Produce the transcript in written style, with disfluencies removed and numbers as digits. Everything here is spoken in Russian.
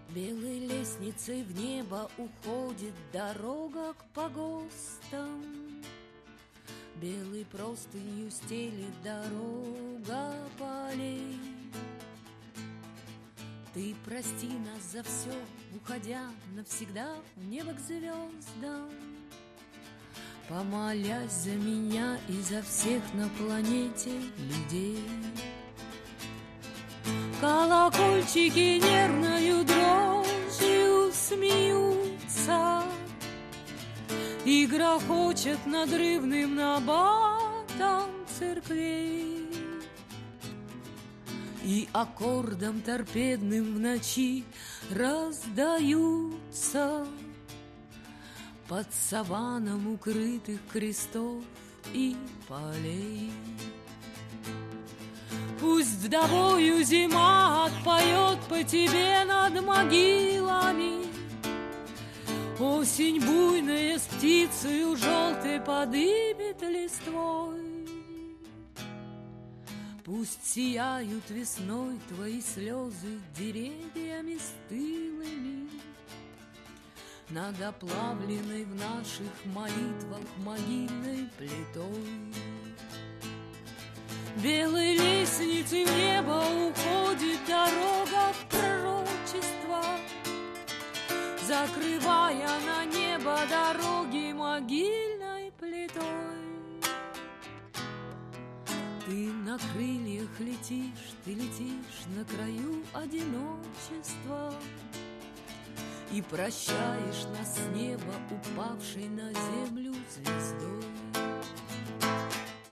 Белой лестницей в небо уходит дорога к погостам. Белой простынью стелит дорога полей. Ты прости нас за все, уходя навсегда в небо к звездам. Помолясь за меня и за всех на планете людей. Колокольчики нервною дрожью смеются и грохочет надрывным набатом церквей. И аккордом торпедным в ночи раздаются под саваном укрытых крестов и полей. Пусть вдовою зима отпоет по тебе над могилами. Осень буйная с птицею желтой подымет листвой. Пусть сияют весной твои слезы деревьями стылыми над оплавленной в наших молитвах могильной плитой. Белой лестницей в небо уходит дорога в пророчество, закрывая на небо дороги могильной плитой. Ты на крыльях летишь, ты летишь на краю одиночества и прощаешь нас с неба, упавшей на землю